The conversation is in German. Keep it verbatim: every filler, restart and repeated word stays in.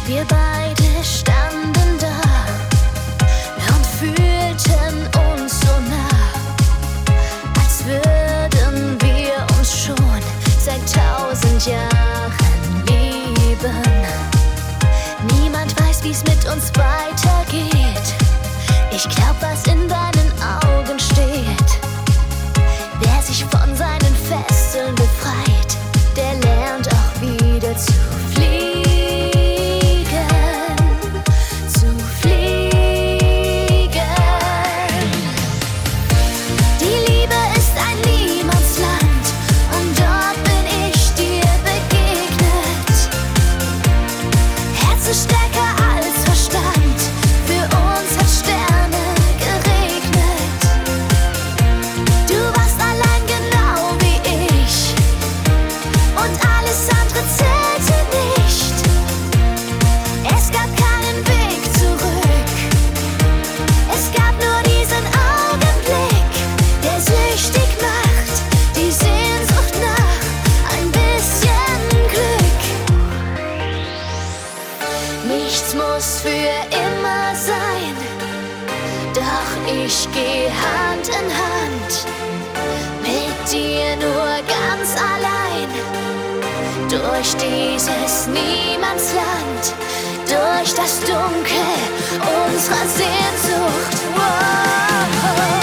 Wir beide standen da und fühlten uns so nah, als würden wir uns schon seit tausend Jahren lieben. Niemand weiß, wie's mit uns weitergeht. Ich glaub, was in deinen Augen steht. Wer sich von seinen Fesseln befreit, der lernt auch wieder zu fliegen. Zu fliegen. Die Liebe ist ein Niemandsland und dort bin ich dir begegnet. Herz ist stärker als Verstand, für uns hat Sterne geregnet. Du warst allein genau wie ich und alles andere zählte nicht. Es gab keinen Weg zurück, es gab nur diesen Augenblick, der süchtig macht, die Sehnsucht nach ein bisschen Glück. Nichts muss für immer sein, doch ich geh Hand in Hand mit dir nur ganz allein durch dieses Niemandsland, durch das Dunkel unserer Sehnsucht. Wow.